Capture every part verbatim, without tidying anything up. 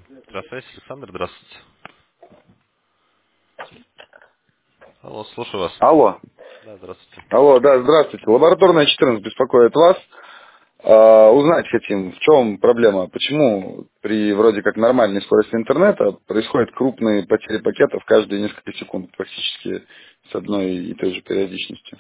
Здравствуйте, Александр, здравствуйте. Алло, слушаю вас. Алло. Да, здравствуйте. Алло, да, здравствуйте. Лабораторная четырнадцать беспокоит вас. А, узнать хотим, в чем проблема, почему при вроде как нормальной скорости интернета происходят крупные потери пакетов каждые несколько секунд, практически с одной и той же периодичностью.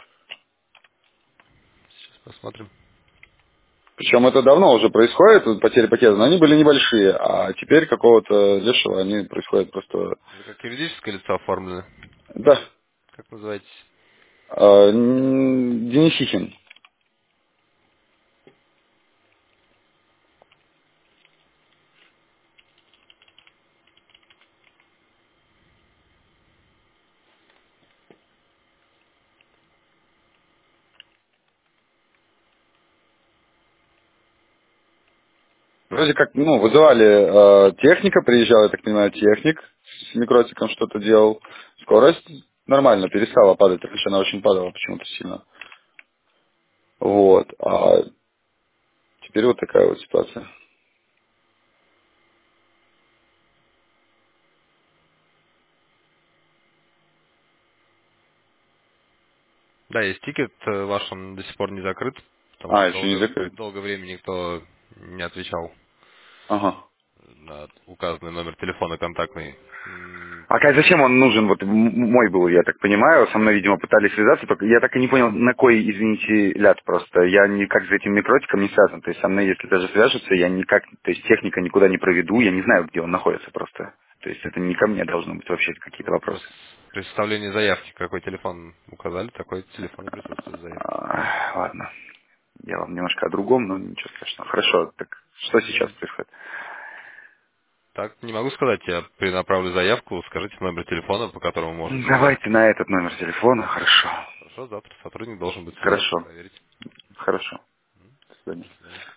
Сейчас посмотрим. Причем это давно уже происходит, вот потери пакетов, но они были небольшие, а теперь какого-то лешего они происходят просто... Вы как юридическое лицо оформлены? Да, Как называетесь? а, н- Денисихин. Вроде как, ну, вызывали, э, техника, приезжал, я так понимаю, техник с микротиком что-то делал. Скорость нормально, перестала падать, раньше она очень падала почему-то сильно. Вот, а теперь вот такая вот ситуация. Да, есть тикет, э, ваш он до сих пор не закрыт, потому А, что еще не долго, закрыт. долгое время никто не отвечал Ага. на указанный номер телефона контактный. М, А как, зачем он нужен? Вот м- мой был, я так понимаю, со мной, видимо, пытались связаться, только я так и не понял, на кой, извините, ляд просто. Я никак за этим микротиком не связан. То есть со мной, если даже свяжутся, я никак, то есть техника никуда не проведу, я не знаю, где он находится просто. То есть это не ко мне должно быть вообще какие-то Вот вопросы. при составлении заявки какой телефон указали, такой телефон и присутствует в заявке. А, ладно, я вам немножко о другом, но ничего страшного. Хорошо, так что сейчас происходит? Так, не могу сказать, я перенаправлю заявку, скажите номер телефона, по которому можно Давайте связаться. на этот номер телефона, хорошо. Хорошо, завтра сотрудник должен быть в связи, Хорошо, проверить. хорошо. До свидания. До свидания.